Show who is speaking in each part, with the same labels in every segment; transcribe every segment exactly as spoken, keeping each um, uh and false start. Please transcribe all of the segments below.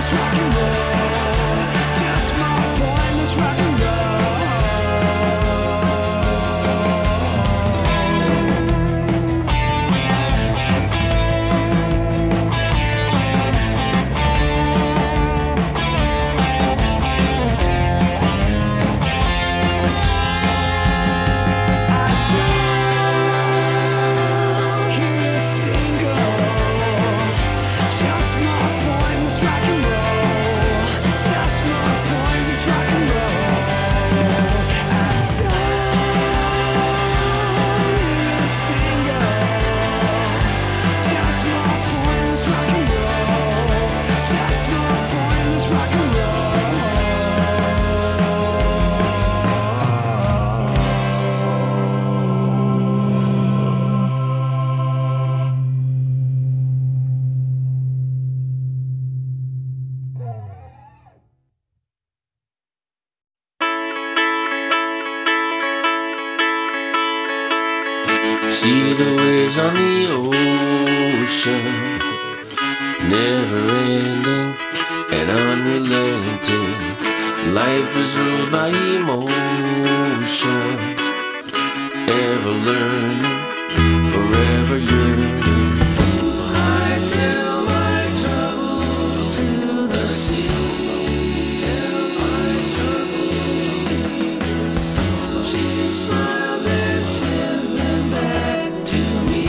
Speaker 1: See the waves on the ocean, never ending and unrelenting. Life is ruled by emotions, ever learning, forever yearning. I tell my troubles to the sea, tell my troubles to the sea. She smiles and sends them back to me.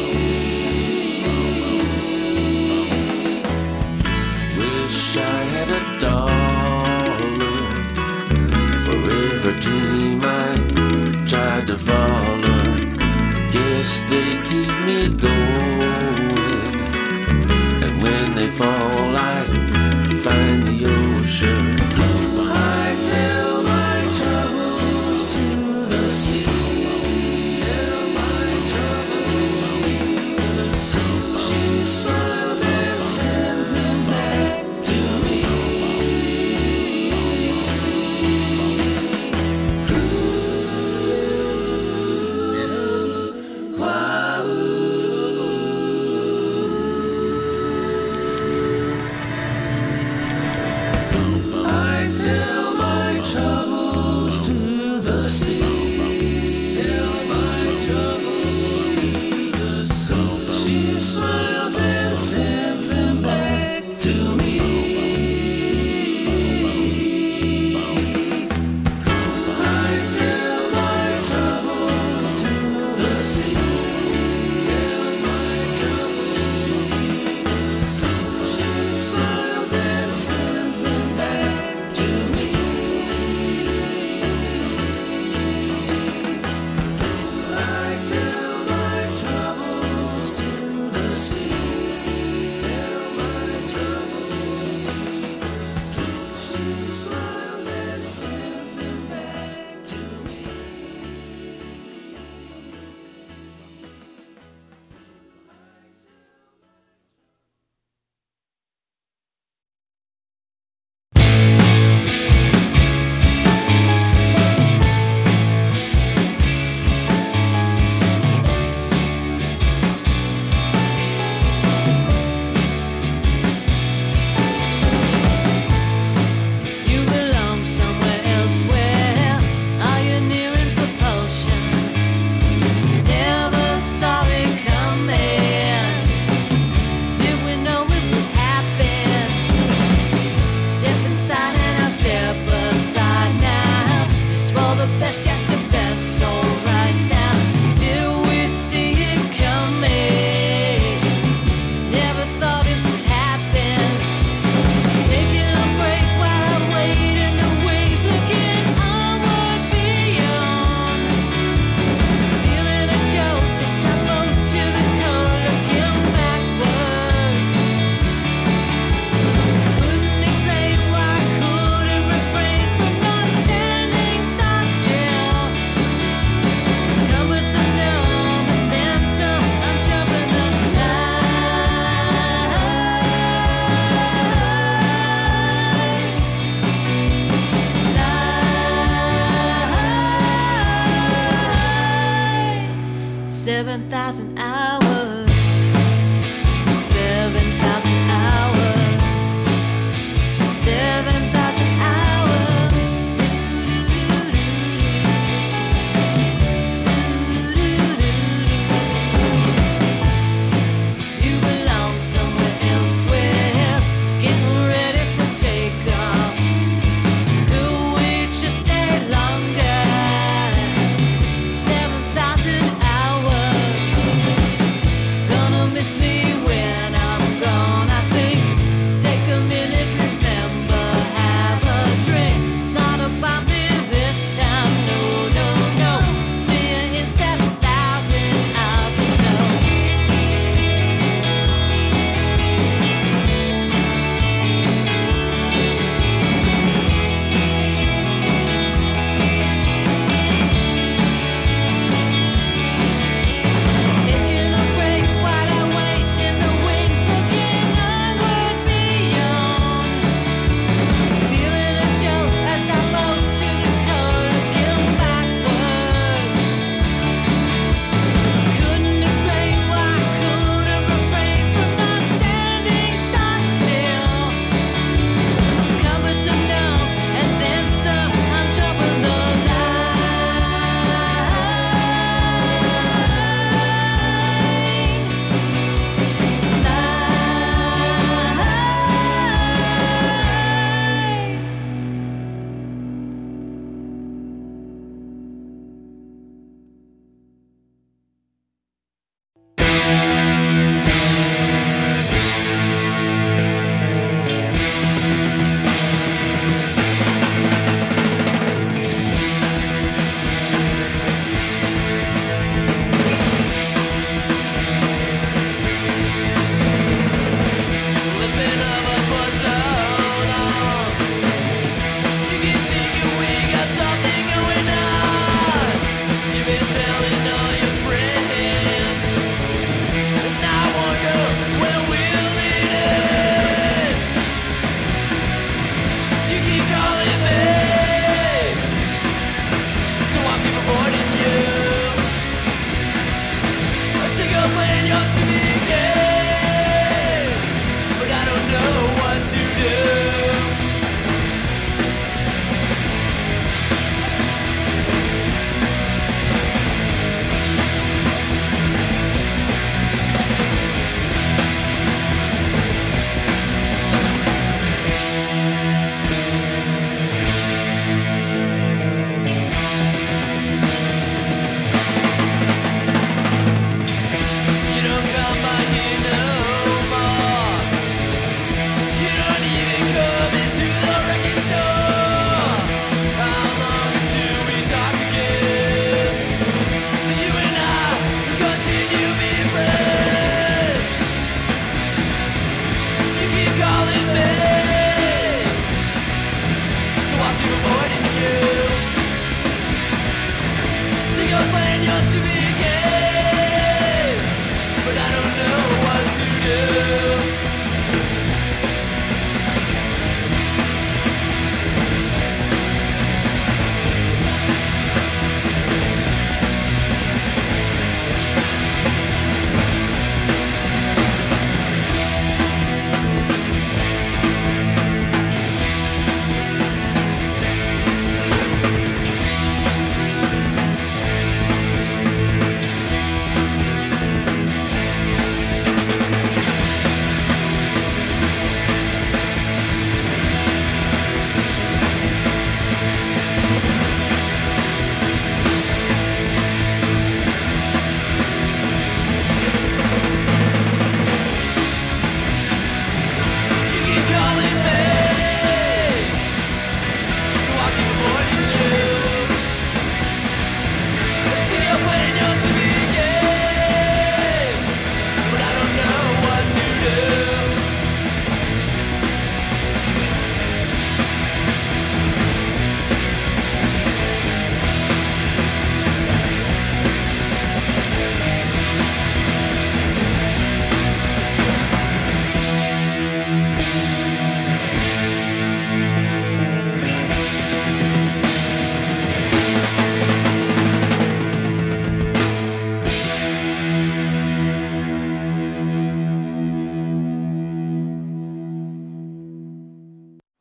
Speaker 1: Wish I had a dollar, forever dream I tried to follow. Guess they keep me going, and when they fall I find the ocean. I tell my troubles to the sea, tell my troubles to the sea. She smiles and sends them back to me.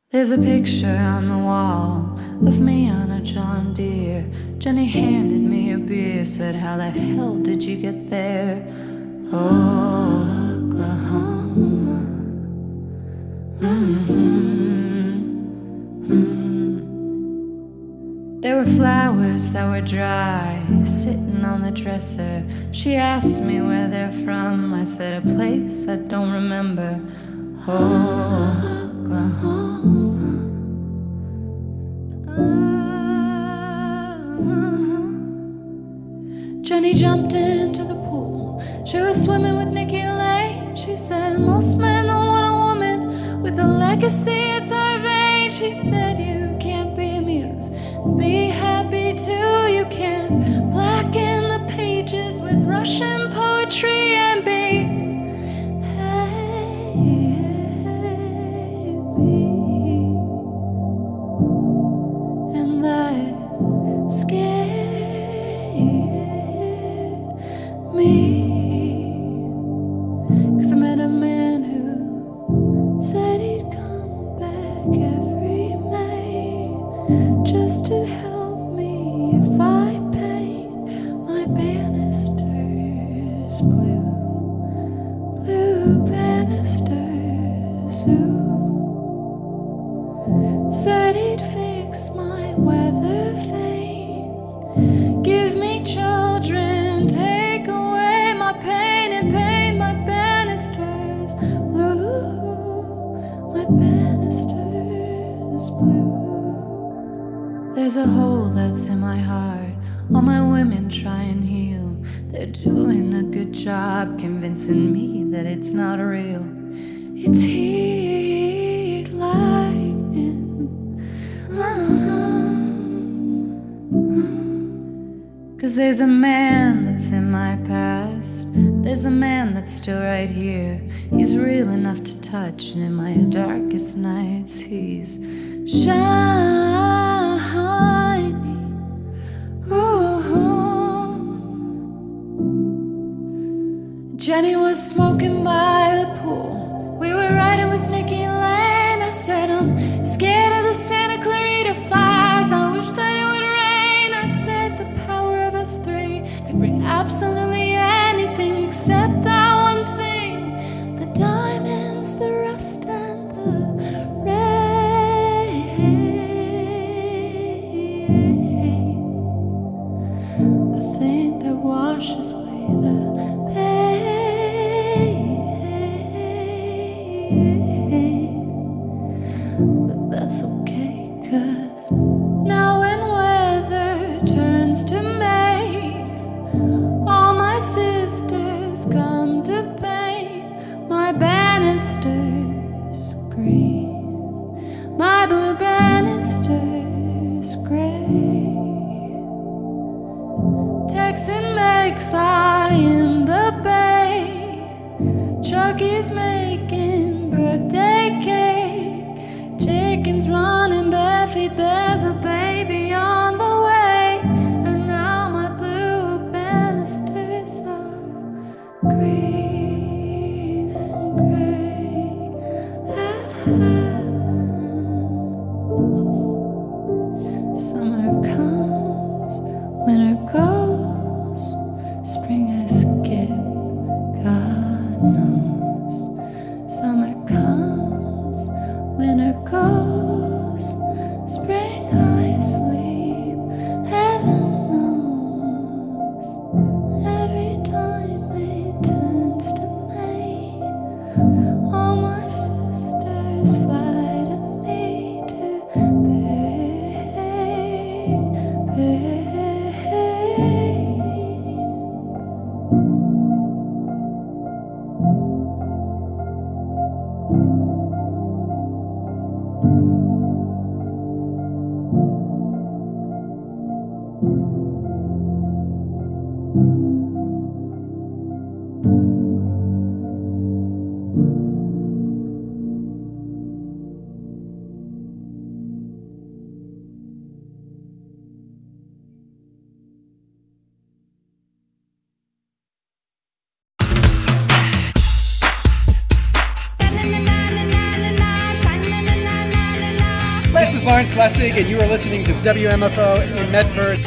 Speaker 2: There's a picture on the wall of me on a John Deere. Jenny handed me a beer, said, how the hell did you get there? Oklahoma. Mm-hmm. Mm-hmm. There were flowers that were dry, sitting on the dresser. She asked me where they're from. I said, a place I don't remember. Oklahoma. Jenny jumped into the pool. She was swimming with Nikki Lane. She said, most men don't want a woman with a legacy, it's our vein. She said, you can't be amused, be happy too. You can't blacken the pages with Russian poetry and be happy. And that scared me, 'cause I met a man who said he'd come back every May just to help me if I paint my banisters blue, blue banisters. Ooh. Said he'd fix my weather vane, give me children, take away my pain and paint my banisters blue, my banisters blue. There's a hole that's in my heart, all my women try and heal. They're doing a good job convincing me that it's not real. It's heat lightning. Uh-huh. 'Cause there's a man that's in my past, there's a man that's still right here. He's real enough to touch, and in my darkest nights he's shining. Ooh. Jenny was smoking by the pool. We were riding with Nikki Lane. I said, I'm scared of the Santa Clarita fires. I wish that it would rain. I said, the power of us three could bring absolutely anything except that one thing. The diamonds, the rust, and the rain. The thing that washes away the but that's okay, 'cause now when weather turns to May, all my sisters come to paint my banisters green, my blue banisters gray. Texan makes eye in the bay, Chucky's making birthday cake, chickens running barefeet, there's a baby on the way. And now my blue banisters are green and gray. Summer comes, winter goes, spring I skip, God knows. Summer comes, winter goes, spring I sleep, heaven knows. Every time it turns to May, all my sisters fly to me to paint, paint.
Speaker 3: Lawrence Lessig, and you are listening to W M F O in Medford.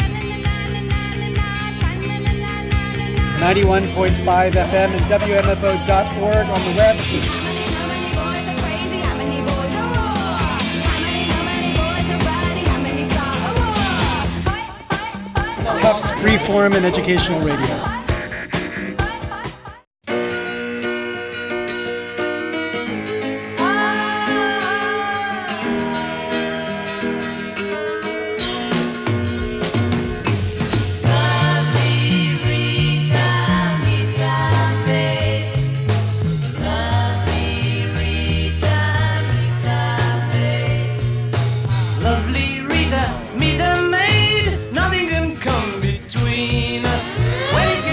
Speaker 3: ninety-one point five F M and W M F O dot org on the web. Tufts Freeform and Educational Radio.
Speaker 4: Lovely Rita, meet a maid, nothing can come between us. When it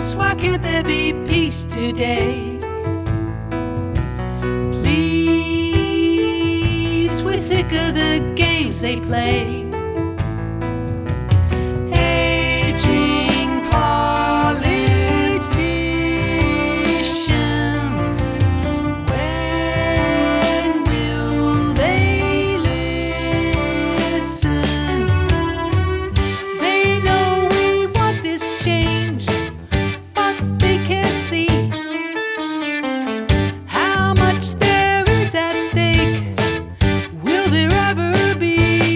Speaker 4: Peace, why can't there be peace today? Please, we're sick of the games they play. Aging politicians, when will they listen? They know we want this change, but they can't see how much there is at stake. Will there ever be?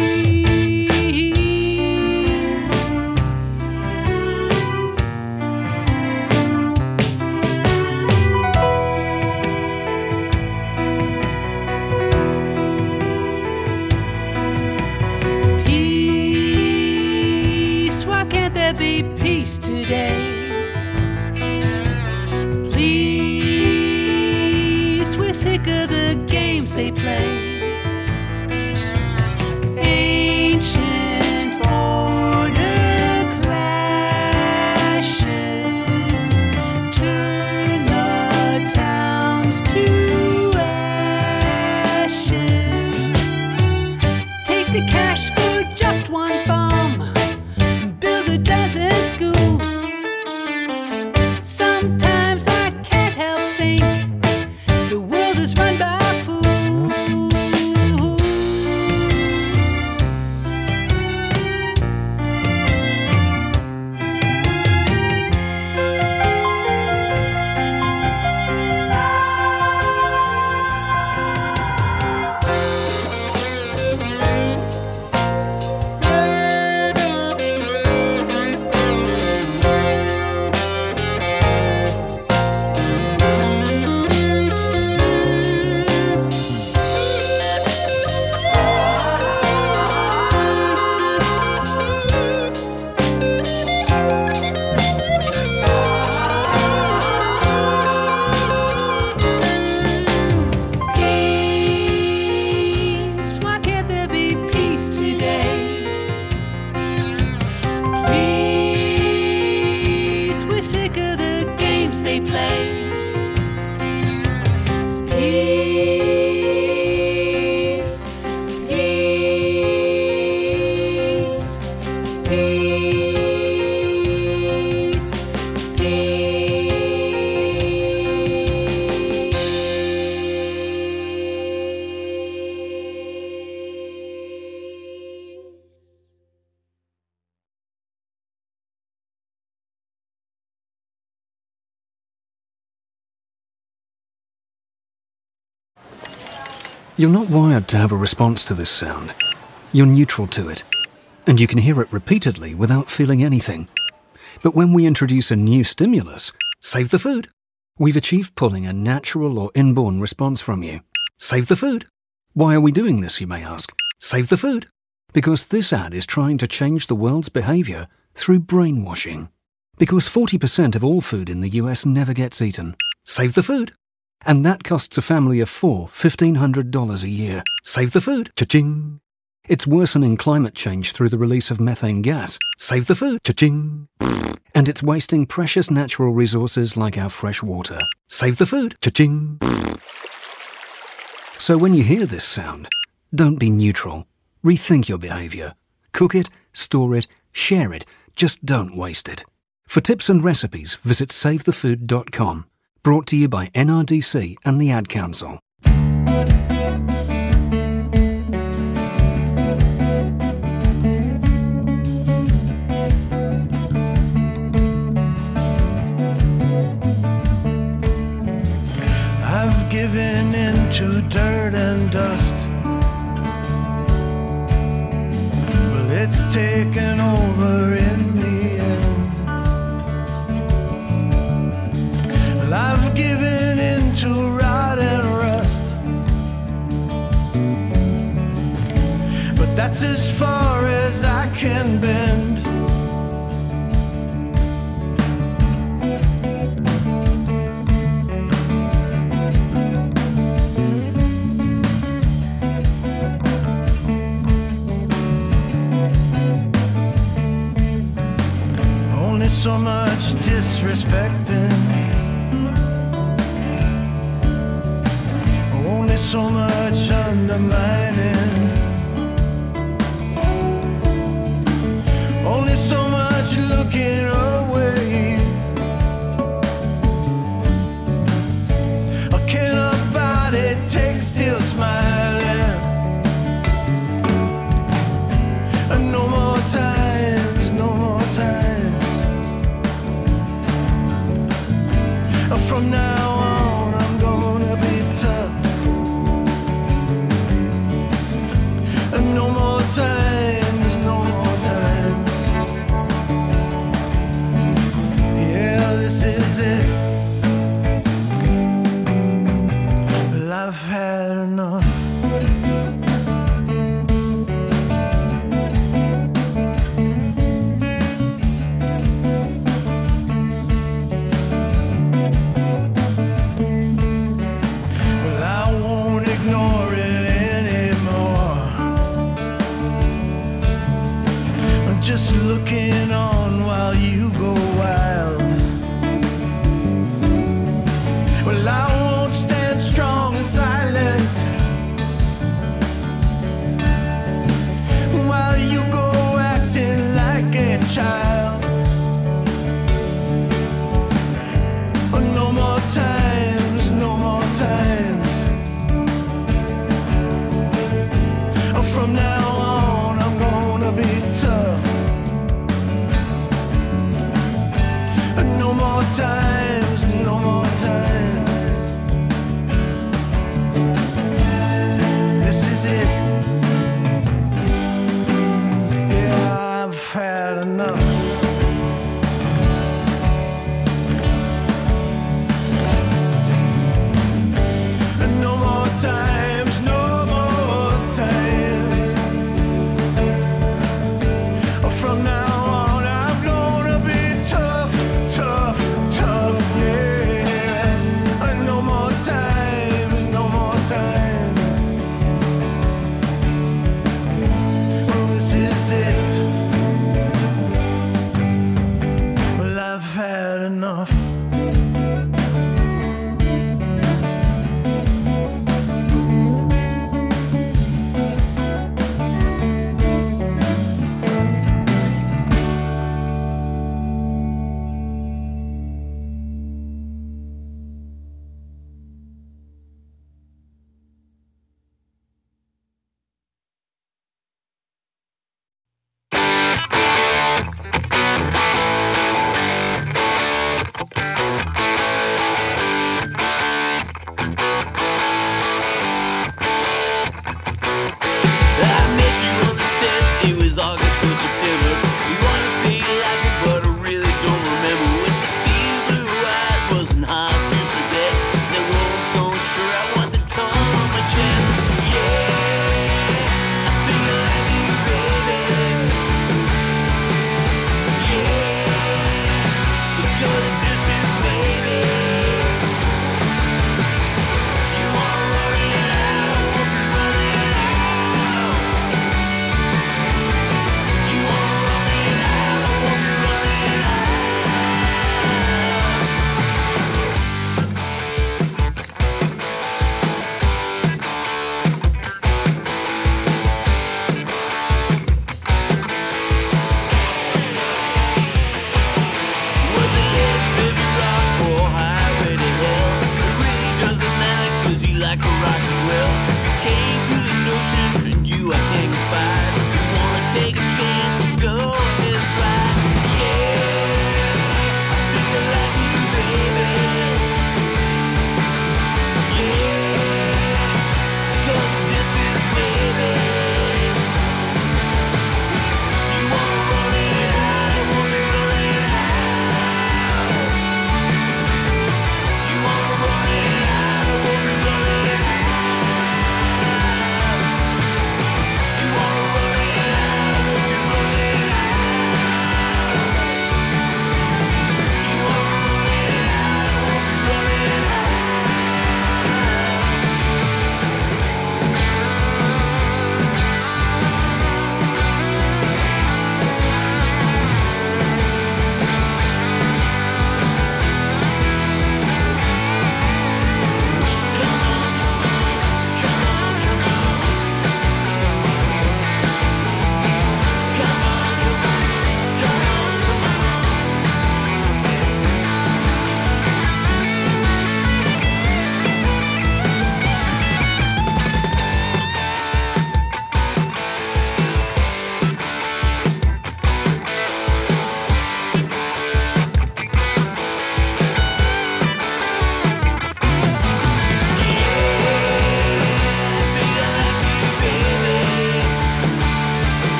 Speaker 4: Peace, why can't there be peace today? Please, we're sick of the games they play. Ancient border clashes turn the towns to ashes. Take the cash for just one bomb and build a dozen schools. Sometimes I can't help think the world is run by fools. Peace, why can't there be peace today? Please, we're sick of the games they play. Peace, peace, peace,
Speaker 5: You're not wired to have a response to this sound. You're neutral to it, and you can hear it repeatedly without feeling anything. But when we introduce a new stimulus, save the food, we've achieved pulling a natural or inborn response from you. Save the food. Why are we doing this, you may ask? Save the food. Because this ad is trying to change the world's behavior through brainwashing. Because forty percent of all food in the U S never gets eaten. Save the food. And that costs a family of four fifteen hundred dollars a year. Save the food. Cha-ching. It's worsening climate change through the release of methane gas. Save the food. Cha-ching. And it's wasting precious natural resources like our fresh water. Save the food. Cha-ching. So when you hear this sound, don't be neutral. Rethink your behavior. Cook it, store it, share it. Just don't waste it. For tips and recipes, visit save the food dot com. Brought to you by N R D C and the Ad Council.
Speaker 6: I've given in to dirt and dust. Well, it's taken over in the end. Well, I've given in to rot and rust. But that's as far as I can bend. So much disrespect expecting. Only so much undermining. Only so much looking away. Or can a body take still smiling? And no more times, no more times. From now on I'm gonna be tough. And no more times, no more times. Yeah, this is it. Well, I've had enough.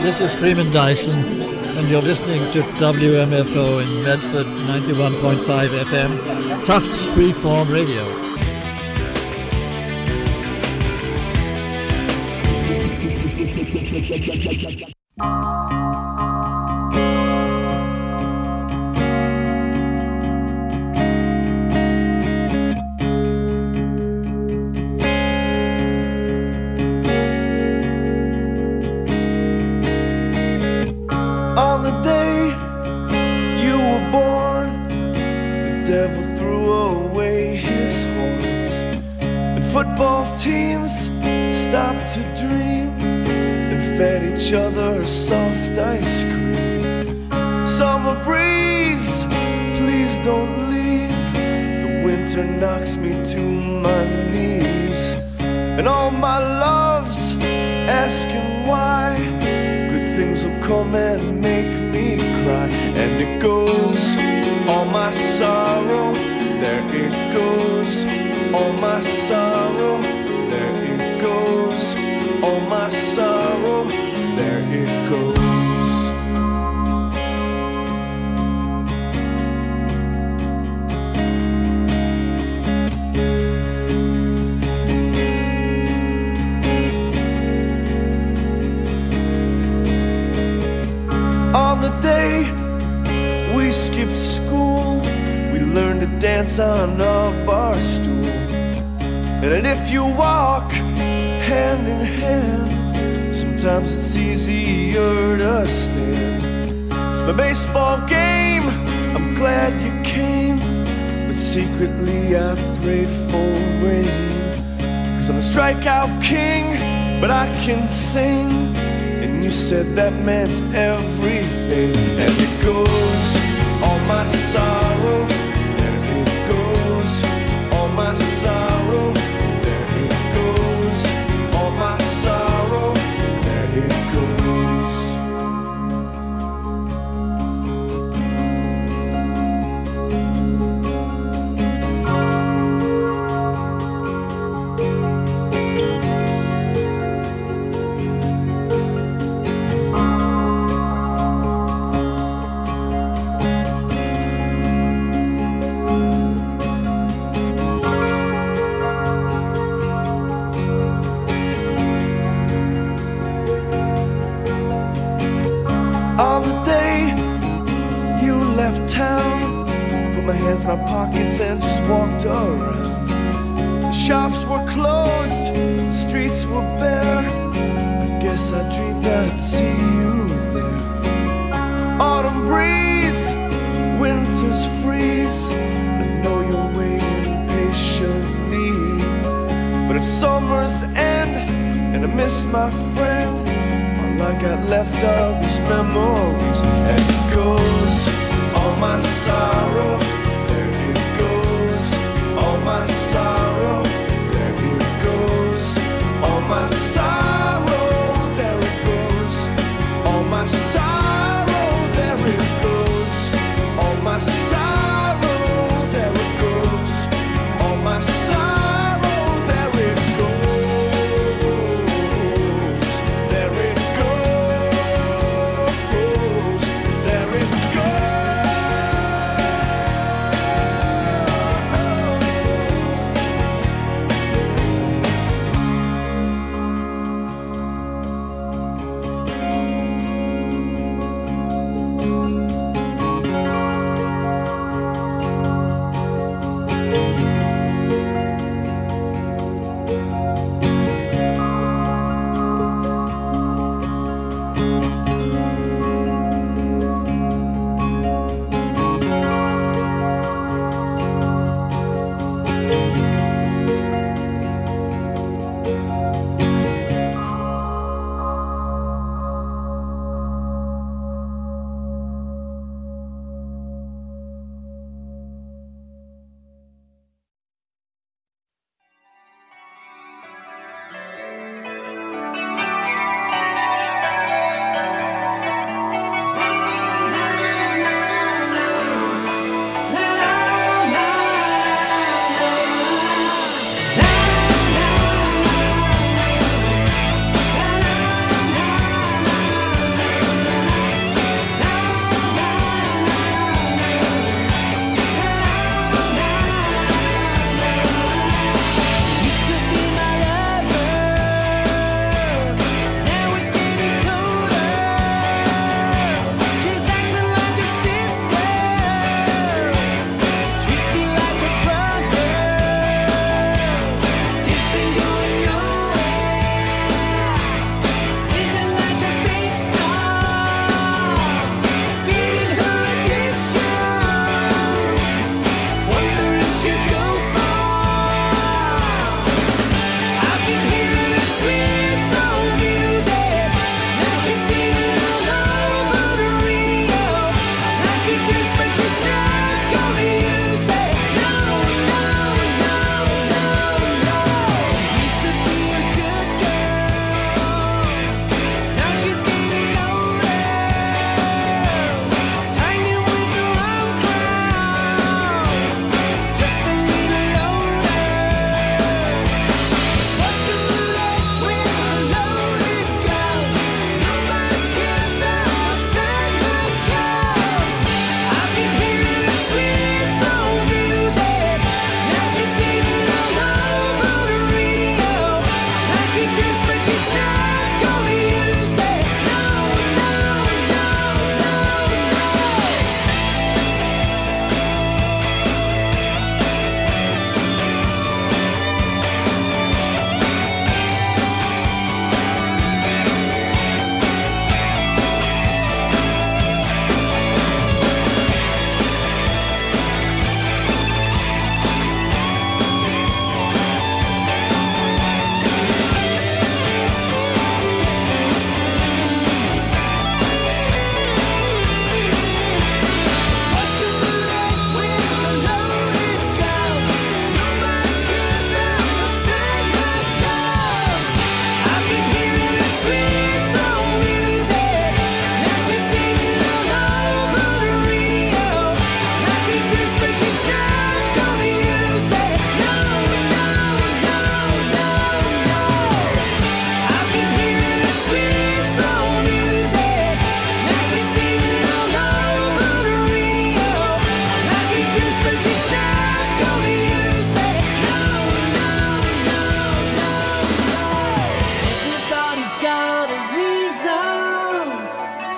Speaker 7: This is Freeman Dyson, and you're listening to W M F O in Medford, ninety-one point five F M, Tufts Freeform Radio.
Speaker 6: On the day you were born, the devil threw away his horns, and football teams stopped to dream and fed each other soft ice cream. Summer breeze, please don't leave. The winter knocks me to my knees, and all my loves asking why. Things will come and make me cry. And it goes, all my sorrow, there it goes. All my sorrow, there it goes. All my sorrow, there it goes. On the day we skipped school, we learned to dance on a bar stool. And if you walk hand in hand, sometimes it's easier to stand. It's my baseball game, I'm glad you came, but secretly I prayed for rain. Cause I'm the strikeout king, but I can sing. And you said that meant everything. And it goes, all my sorrow, there it goes. All my sorrow, there it goes. All my sorrow, there it goes. On the day you left town, put my hands in my pockets and just walked around. The shops were closed, the streets were bare. I guess I dreamed I'd see you there. Autumn breeze, winter's freeze, I know you're waiting patiently. But it's summer's end, and I miss my friend. All I got left are these memories. And it goes, all my sorrow, there it goes. All my sorrow, there it goes. All my sorrow, there it goes. All my sorrow, there it goes. All my sorrow, there it goes. All my sorrow, there it goes. There it goes. There it goes.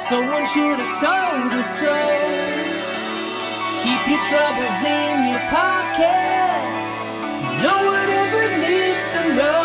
Speaker 8: Someone should have told us so. Keep your troubles in your pocket. No one ever needs to know.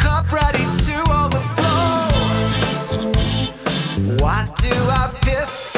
Speaker 6: Why do I piss